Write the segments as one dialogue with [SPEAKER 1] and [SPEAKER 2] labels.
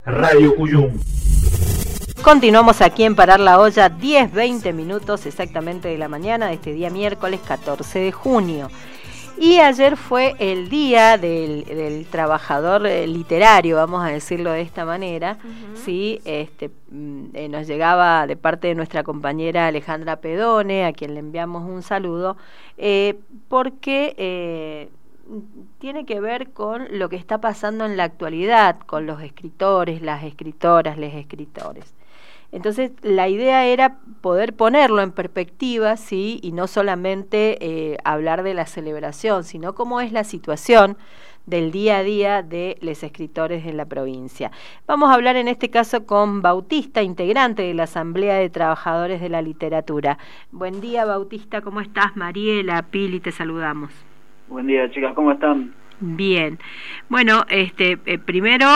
[SPEAKER 1] Radio Cuyum.
[SPEAKER 2] Continuamos aquí en Parar la Olla, 10-20 minutos exactamente de la mañana de este día miércoles 14 de junio. Y ayer fue el día del trabajador literario, vamos a decirlo de esta manera. Sí, nos llegaba de parte de nuestra compañera Alejandra Pedone, a quien le enviamos un saludo, porque tiene que ver con lo que está pasando en la actualidad, con los escritores, las escritoras, les escritores. Entonces, la idea era poder ponerlo en perspectiva, sí, y no solamente hablar de la celebración, sino cómo es la situación del día a día de los escritores en la provincia. Vamos a hablar en este caso con Bautista, integrante de la Asamblea de Trabajadores de la Literatura. Buen día, Bautista, ¿cómo estás? Mariela, Pili, te saludamos.
[SPEAKER 3] Buen día, chicas, ¿cómo están?
[SPEAKER 2] Bien. Bueno, primero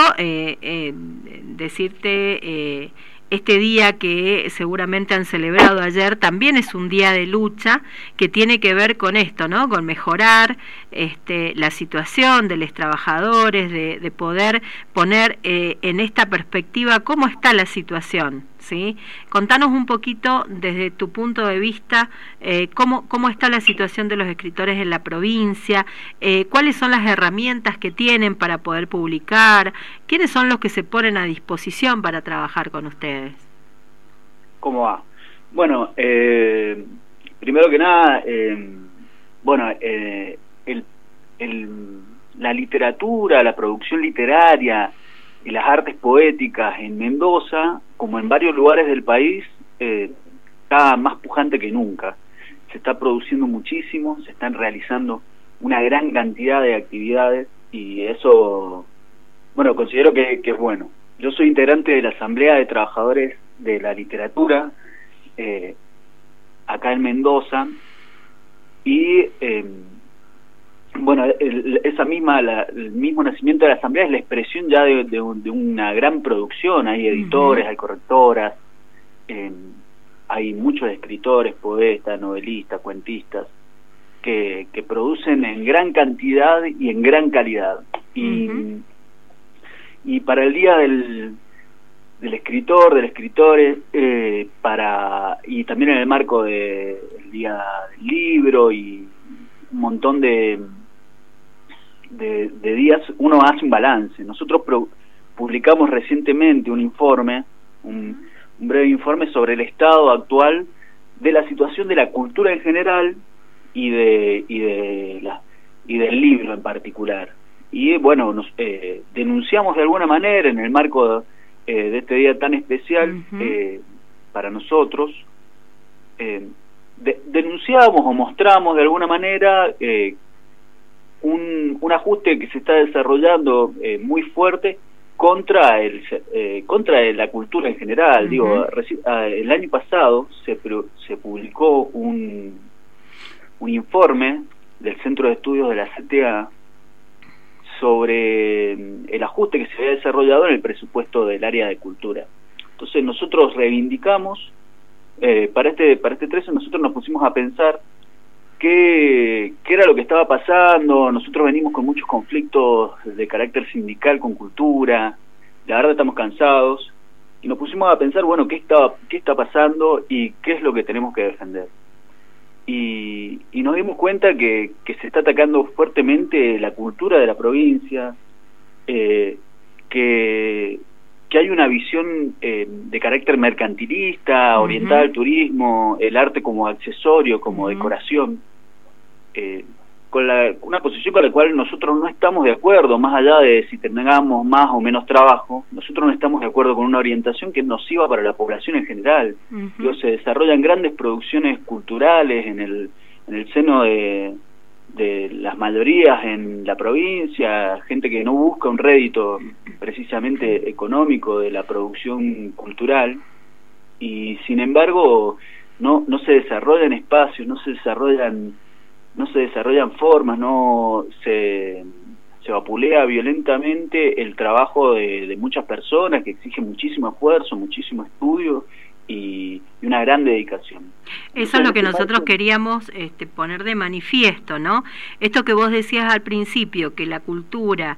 [SPEAKER 2] decirte... este día que seguramente han celebrado ayer también es un día de lucha que tiene que ver con esto, ¿no? Con mejorar la situación de los trabajadores, de poder poner en esta perspectiva cómo está la situación, ¿sí? Contanos un poquito desde tu punto de vista cómo está la situación de los escritores en la provincia, cuáles son las herramientas que tienen para poder publicar, quiénes son los que se ponen a disposición para trabajar con ustedes.
[SPEAKER 3] ¿Cómo va? Bueno, primero que nada, la literatura, la producción literaria y las artes poéticas en Mendoza, como en varios lugares del país, está más pujante que nunca. Se está produciendo muchísimo, se están realizando una gran cantidad de actividades y eso, bueno, considero que es bueno. Yo soy integrante de la Asamblea de Trabajadores de la Literatura acá en Mendoza y el mismo nacimiento de la Asamblea es la expresión ya de una gran producción. Hay editores, hay correctoras, hay muchos escritores, poetas, novelistas, cuentistas que producen en gran cantidad y en gran calidad. Y para el día del escritor, del escritores, y también en el marco del día del libro y un montón de días, uno hace un balance. Nosotros publicamos recientemente un informe, un breve informe sobre el estado actual de la situación de la cultura en general y del libro en particular. Y bueno, nos denunciamos de alguna manera en el marco de este día tan especial para nosotros, denunciamos o mostramos de alguna manera un ajuste que se está desarrollando muy fuerte contra la cultura en general. Digo, el año pasado se publicó un informe del Centro de Estudios de la CTA sobre el ajuste que se había desarrollado en el presupuesto del área de cultura. Entonces nosotros reivindicamos, para este 13 nosotros nos pusimos a pensar qué era lo que estaba pasando. Nosotros venimos con muchos conflictos de carácter sindical con cultura, la verdad estamos cansados, y nos pusimos a pensar, bueno, qué está pasando y qué es lo que tenemos que defender. Y nos dimos cuenta que se está atacando fuertemente la cultura de la provincia, que hay una visión de carácter mercantilista, orientada al turismo, el arte como accesorio, como decoración, una posición con la cual nosotros no estamos de acuerdo, más allá de si tengamos más o menos trabajo. Nosotros no estamos de acuerdo con una orientación que es nociva para la población en general. Se desarrollan grandes producciones culturales en el seno de las mayorías en la provincia, gente que no busca un rédito precisamente económico de la producción cultural, y sin embargo no se desarrollan espacios, no se desarrollan formas, se vapulea violentamente el trabajo de muchas personas que exigen muchísimo esfuerzo, muchísimo estudio y una gran dedicación.
[SPEAKER 2] Eso es lo que nosotros queríamos poner de manifiesto, ¿no? Esto que vos decías al principio, que la cultura,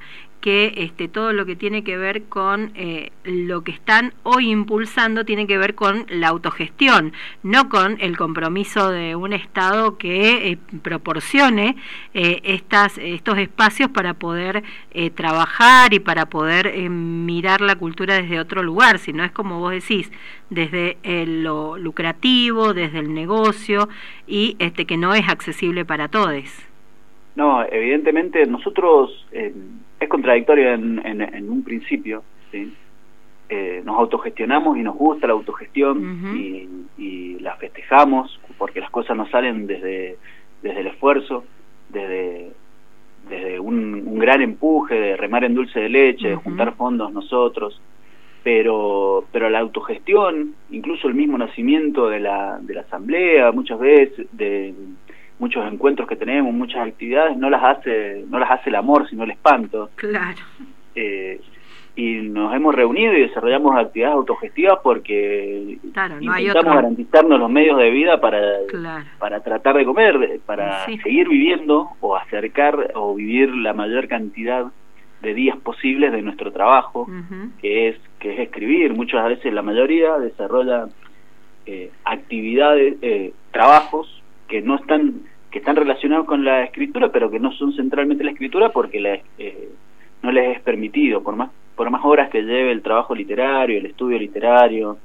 [SPEAKER 2] que todo lo que tiene que ver con lo que están hoy impulsando tiene que ver con la autogestión, no con el compromiso de un Estado que proporcione estos espacios para poder trabajar y para poder mirar la cultura desde otro lugar, sino es como vos decís, desde lo lucrativo, desde el negocio, y que no es accesible para todos.
[SPEAKER 3] No, evidentemente nosotros, es contradictorio en un principio, ¿sí? Nos autogestionamos y nos gusta la autogestión, y la festejamos porque las cosas nos salen desde el esfuerzo, desde un gran empuje de remar en dulce de leche, de juntar fondos nosotros, pero la autogestión, incluso el mismo nacimiento de la asamblea, muchas veces, de muchos encuentros que tenemos, muchas actividades, no las hace el amor, sino el espanto. Claro. Y nos hemos reunido y desarrollamos actividades autogestivas porque intentamos garantizarnos los medios de vida para tratar de comer, para seguir viviendo o acercar o vivir la mayor cantidad de días posibles de nuestro trabajo, que es escribir. Muchas veces, la mayoría desarrolla actividades, trabajos que están relacionados con la escritura, pero que no son centralmente la escritura porque no les es permitido, por más horas que lleve el trabajo literario, el estudio literario.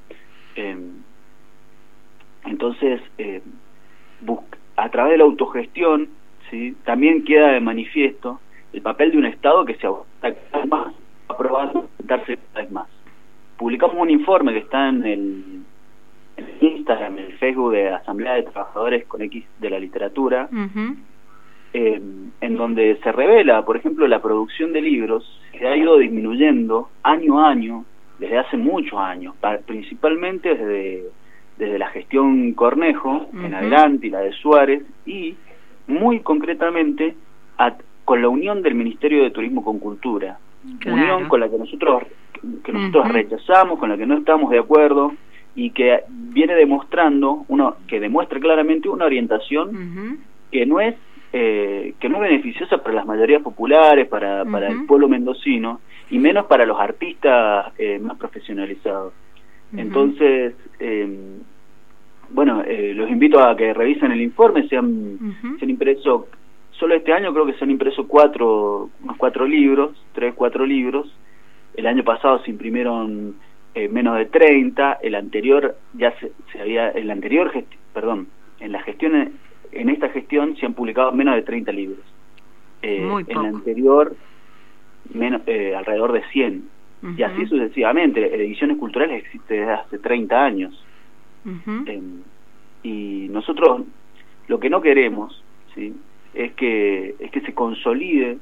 [SPEAKER 3] Entonces, a través de la autogestión, ¿sí?, también queda de manifiesto el papel de un Estado que se agota cada vez más, aprobando darse cada vez más. Publicamos un informe que está en el Instagram, en el Facebook de Asamblea de Trabajadores con X de la Literatura, en donde se revela, por ejemplo, la producción de libros que ha ido disminuyendo año a año desde hace muchos años, principalmente desde la gestión Cornejo en adelante y la de Suárez, y muy concretamente con la unión del Ministerio de Turismo con Cultura, unión con la que nosotros rechazamos, con la que no estamos de acuerdo, y que viene demostrando que demuestra claramente una orientación que no es beneficiosa para las mayorías populares, para el pueblo mendocino, y menos para los artistas más profesionalizados. Entonces, los invito a que revisen el informe. Se han impreso, solo este año creo que se han impreso 4 libros, 4 libros. El año pasado se imprimieron menos de 30, en esta gestión se han publicado menos de 30 libros. En la anterior, alrededor de 100. Y así sucesivamente. Ediciones culturales existe desde hace 30 años. Y nosotros lo que no queremos, ¿sí?, es que se consolide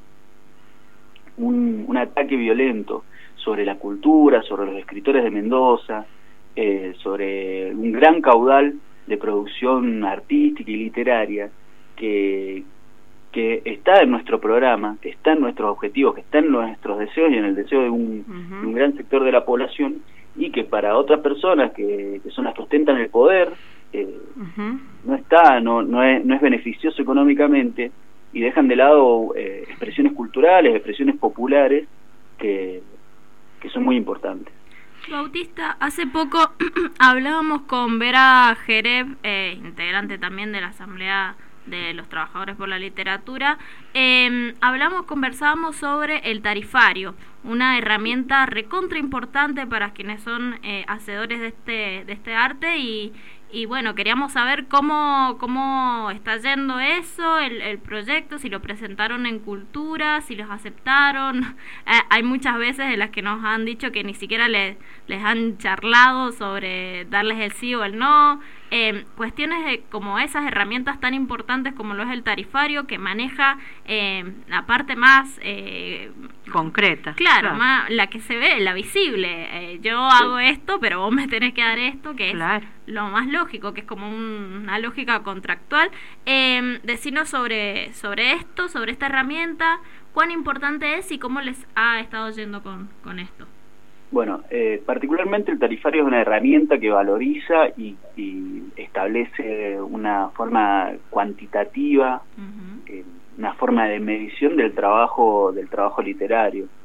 [SPEAKER 3] un ataque violento sobre la cultura, sobre los escritores de Mendoza, sobre un gran caudal de producción artística y literaria que está en nuestro programa, que está en nuestros objetivos, que está en nuestros deseos y en el deseo de un gran sector de la población, y que para otras personas que son las que ostentan el poder no es beneficioso económicamente, y dejan de lado expresiones culturales, expresiones populares que son muy importantes.
[SPEAKER 1] Bautista, hace poco hablábamos con Vera Jereb, integrante también de la Asamblea de los Trabajadores por la Literatura. Conversábamos sobre el tarifario, una herramienta recontra importante para quienes son hacedores de este arte, y bueno, queríamos saber cómo está yendo eso, el proyecto, si lo presentaron en Cultura, si los aceptaron. Hay muchas veces en las que nos han dicho que ni siquiera les han charlado sobre darles el sí o el no. Cuestiones como esas, herramientas tan importantes como lo es el tarifario, que maneja la parte más
[SPEAKER 2] concreta,
[SPEAKER 1] claro. Más la que se ve, la visible. Yo hago esto, pero vos me tenés que dar esto, que es lo más lógico, que es como una lógica contractual. Decinos sobre esto, sobre esta herramienta, cuán importante es y cómo les ha estado yendo con esto.
[SPEAKER 3] Bueno, particularmente el tarifario es una herramienta que valoriza y establece una forma cuantitativa, una forma de medición del trabajo literario.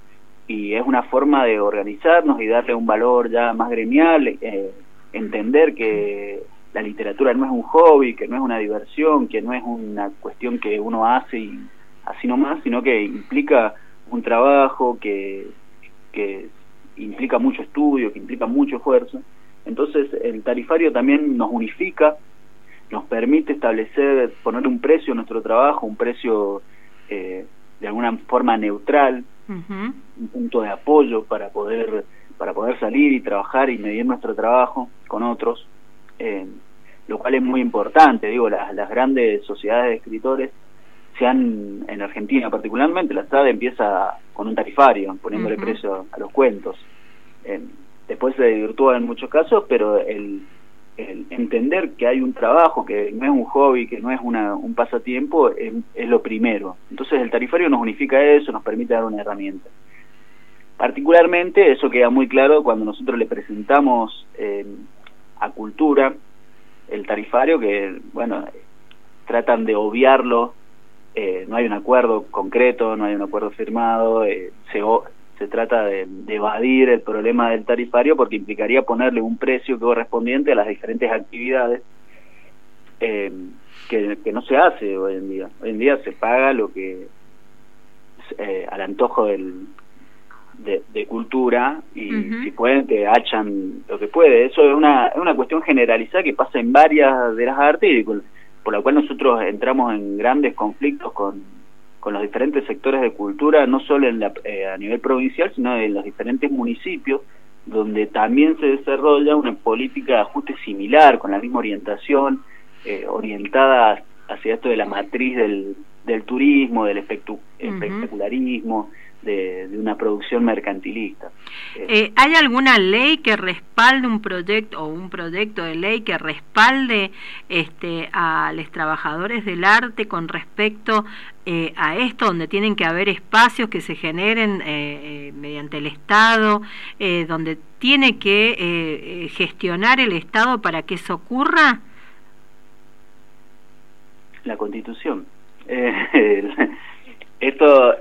[SPEAKER 3] y es una forma de organizarnos y darle un valor ya más gremial, entender que la literatura no es un hobby, que no es una diversión, que no es una cuestión que uno hace y así nomás, sino que implica un trabajo, que implica mucho estudio, que implica mucho esfuerzo. Entonces el tarifario también nos unifica, nos permite establecer, poner un precio a nuestro trabajo, un precio de alguna forma neutral, un punto de apoyo para poder salir y trabajar y medir nuestro trabajo con otros, lo cual es muy importante. Digo, las grandes sociedades de escritores en Argentina particularmente, la SADE empieza con un tarifario, poniéndole precio a los cuentos. Después se desvirtúa en muchos casos, pero el entender que hay un trabajo, que no es un hobby, que no es un pasatiempo, es lo primero. Entonces el tarifario nos unifica eso, nos permite dar una herramienta. Particularmente eso queda muy claro cuando nosotros le presentamos a Cultura el tarifario, que bueno, tratan de obviarlo, no hay un acuerdo concreto, no hay un acuerdo firmado, se trata de evadir el problema del tarifario porque implicaría ponerle un precio correspondiente a las diferentes actividades, que no se hace hoy en día. Hoy en día se paga lo que al antojo de Cultura, y si pueden que hachan lo que puede. Eso es una cuestión generalizada que pasa en varias de las artes y por la cual nosotros entramos en grandes conflictos con los diferentes sectores de cultura, no solo a nivel provincial, sino en los diferentes municipios, donde también se desarrolla una política de ajuste similar, con la misma orientación, orientada hacia esto de la matriz del turismo, del espectacularismo, de una producción mercantilista.
[SPEAKER 2] ¿Hay alguna ley que respalde un proyecto de ley que respalde a los trabajadores del arte con respecto a esto, donde tienen que haber espacios que se generen mediante el Estado, donde tiene que gestionar el Estado para que eso ocurra?
[SPEAKER 3] La Constitución. Esto,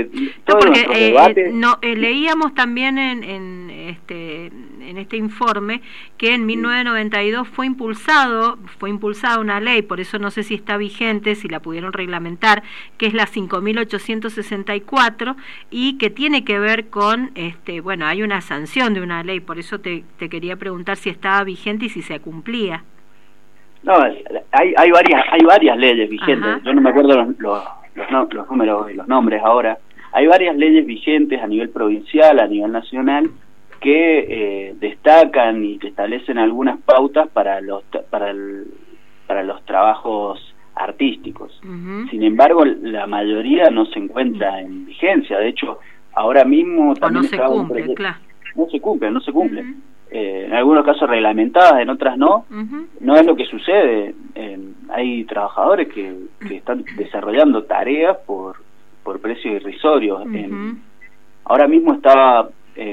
[SPEAKER 2] leíamos también en este informe que en 1992 fue impulsada una ley, por eso no sé si está vigente, si la pudieron reglamentar, que es la 5.864, y que tiene que ver con, hay una sanción de una ley, por eso te quería preguntar si estaba vigente y si se cumplía.
[SPEAKER 3] No, hay varias leyes vigentes. Yo no me acuerdo los números y los nombres ahora. Hay varias leyes vigentes a nivel provincial, a nivel nacional, que destacan y que establecen algunas pautas para los trabajos artísticos. Sin embargo, la mayoría no se encuentra en vigencia. De hecho, ahora mismo también
[SPEAKER 2] no se cumple, claro.
[SPEAKER 3] No se cumple. En algunos casos reglamentadas, en otras no. No es lo que sucede. Hay trabajadores que están desarrollando tareas por precios irrisorios. Ahora mismo estaba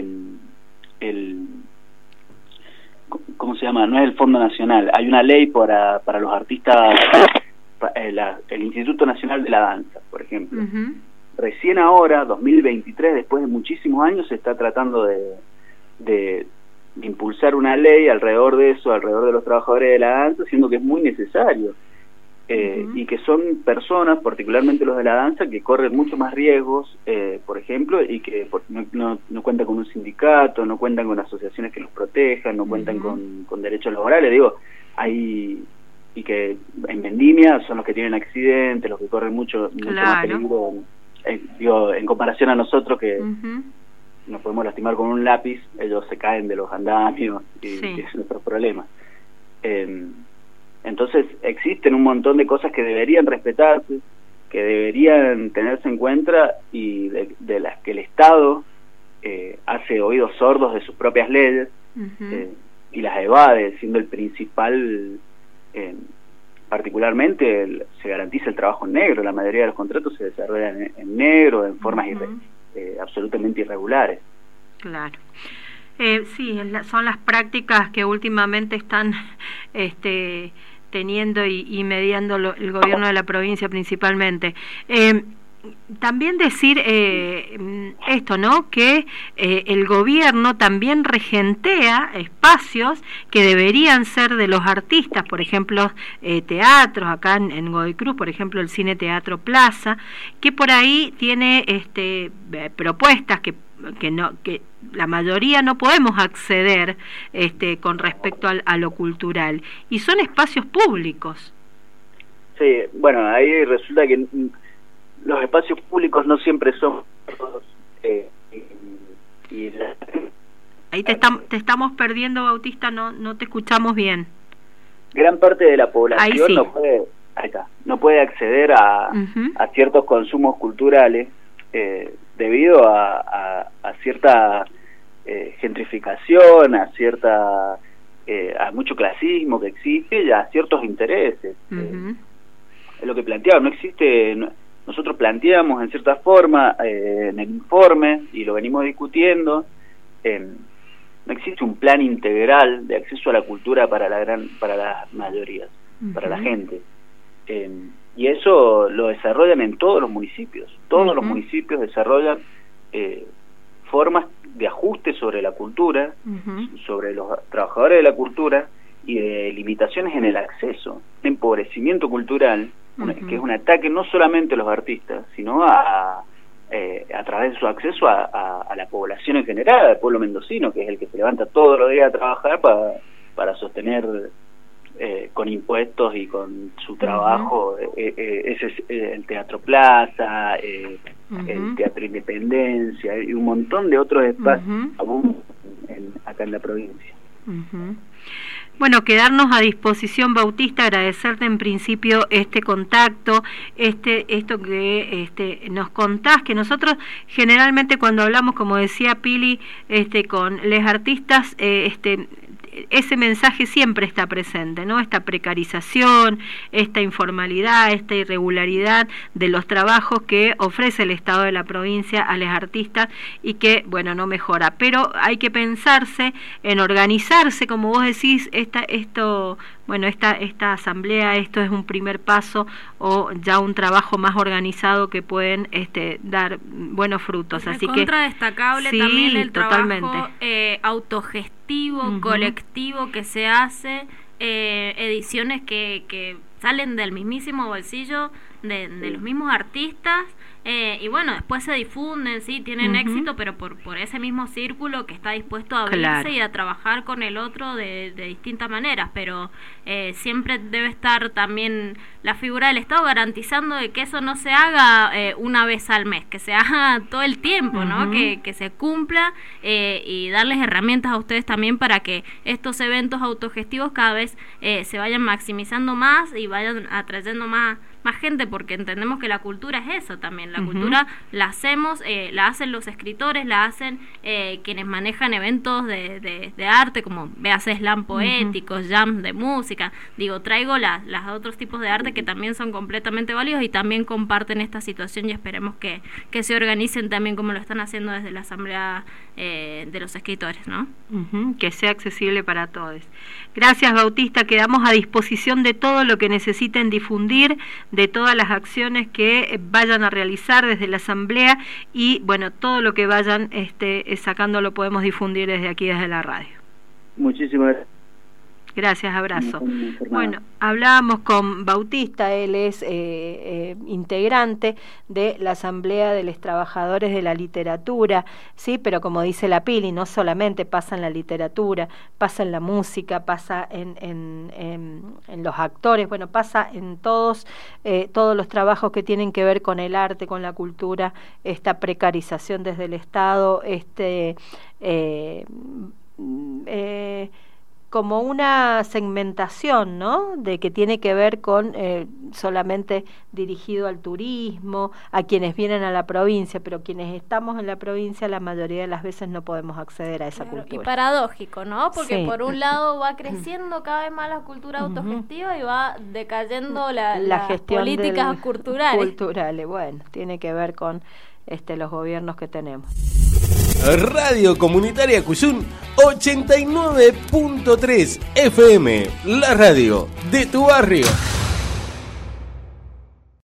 [SPEAKER 3] ¿cómo se llama? No es el Fondo Nacional. Hay una ley para los artistas, el Instituto Nacional de la Danza, por ejemplo. Recién ahora, 2023, después de muchísimos años, se está tratando de impulsar una ley alrededor de eso, alrededor de los trabajadores de la danza, siendo que es muy necesario, y que son personas, particularmente los de la danza, que corren mucho más riesgos, por ejemplo, y que no cuentan con un sindicato, no cuentan con asociaciones que los protejan, no cuentan con derechos laborales. Y que en vendimia son los que tienen accidentes, los que corren mucho más peligro, en comparación a nosotros que nos podemos lastimar con un lápiz, ellos se caen de los andamios y es otro problema. Entonces existen un montón de cosas que deberían respetarse, que deberían tenerse en cuenta, y de las que el Estado hace oídos sordos de sus propias leyes, y las evade, siendo el principal. Particularmente se garantiza el trabajo en negro. La mayoría de los contratos se desarrollan en negro, en formas absolutamente irregulares.
[SPEAKER 2] Claro. Sí, son las prácticas que últimamente están teniendo y mediando el gobierno de la provincia principalmente. también decir esto, ¿no? Que el gobierno también regentea espacios que deberían ser de los artistas, por ejemplo, teatros, acá en Godoy Cruz, por ejemplo, el Cine Teatro Plaza, que por ahí tiene propuestas que la mayoría no podemos acceder con respecto a lo cultural, y son espacios públicos. Sí,
[SPEAKER 3] bueno, ahí resulta que los espacios públicos no siempre son
[SPEAKER 2] ahí te estamos perdiendo, Bautista, no te escuchamos bien.
[SPEAKER 3] Gran parte de la población
[SPEAKER 2] sí.
[SPEAKER 3] no puede acceder a ciertos consumos culturales debido a cierta gentrificación, a mucho clasismo que existe y a ciertos intereses. Es lo que planteaba, no existe. Nosotros planteamos en cierta forma en el informe, y lo venimos discutiendo, no existe un plan integral de acceso a la cultura para las mayorías, para la gente. Y eso lo desarrollan en todos los municipios. Todos los municipios desarrollan formas de ajuste sobre la cultura, sobre los trabajadores de la cultura, y de limitaciones en el acceso, empobrecimiento cultural, que es un ataque no solamente a los artistas, sino a través de su acceso a la población en general, al pueblo mendocino, que es el que se levanta todos los días a trabajar para sostener con impuestos y con su trabajo ese es el Teatro Plaza, el Teatro Independencia y un montón de otros espacios acá en la provincia.
[SPEAKER 2] Bueno, quedarnos a disposición, Bautista, agradecerte en principio este contacto, esto que nos contás, que nosotros generalmente cuando hablamos, como decía Pili, con los artistas, ese mensaje siempre está presente, ¿no? Esta precarización, esta informalidad, esta irregularidad de los trabajos que ofrece el Estado de la provincia a los artistas y que, bueno, no mejora. Pero hay que pensarse en organizarse, como vos decís, esta asamblea, esto es un primer paso o ya un trabajo más organizado que pueden dar buenos frutos. Así que
[SPEAKER 1] destacable sí, también el trabajo autogestivo, colectivo que se hace, ediciones que salen del mismísimo bolsillo de los mismos artistas. Y bueno, después se difunden, sí, tienen éxito, pero por ese mismo círculo que está dispuesto a abrirse y a trabajar con el otro de distintas maneras, pero siempre debe estar también la figura del Estado garantizando de que eso no se haga una vez al mes, que se haga todo el tiempo, ¿no? Que se cumpla y darles herramientas a ustedes también para que estos eventos autogestivos cada vez se vayan maximizando más y vayan atrayendo más gente, porque entendemos que la cultura es eso también. La cultura la hacemos, la hacen los escritores, la hacen quienes manejan eventos de arte, como véase slam poéticos, jam de música. Traigo las otros tipos de arte que también son completamente válidos y también comparten esta situación, y esperemos que se organicen también como lo están haciendo desde la Asamblea de los Escritores, ¿no?
[SPEAKER 2] Que sea accesible para todos. Gracias, Bautista, quedamos a disposición de todo lo que necesiten difundir, de todas las acciones que vayan a realizar desde la Asamblea, y bueno, todo lo que vayan sacando lo podemos difundir desde aquí, desde la radio.
[SPEAKER 3] Muchísimas gracias.
[SPEAKER 2] Gracias, abrazo. Bueno, hablábamos con Bautista, él es integrante de la Asamblea de los Trabajadores de la Literatura, sí, pero como dice la Pili, no solamente pasa en la literatura, pasa en la música, pasa en los actores, bueno, pasa en todos los trabajos que tienen que ver con el arte, con la cultura, esta precarización desde el Estado, como una segmentación, ¿no? De que tiene que ver con solamente dirigido al turismo, a quienes vienen a la provincia, pero quienes estamos en la provincia la mayoría de las veces no podemos acceder a esa cultura.
[SPEAKER 1] Y paradójico, ¿no? Porque por un lado va creciendo cada vez más la cultura autogestiva y va decayendo las políticas culturales.
[SPEAKER 2] Bueno, tiene que ver con los gobiernos que tenemos.
[SPEAKER 4] Radio Comunitaria Cuyún 89.3 FM, la radio de tu barrio.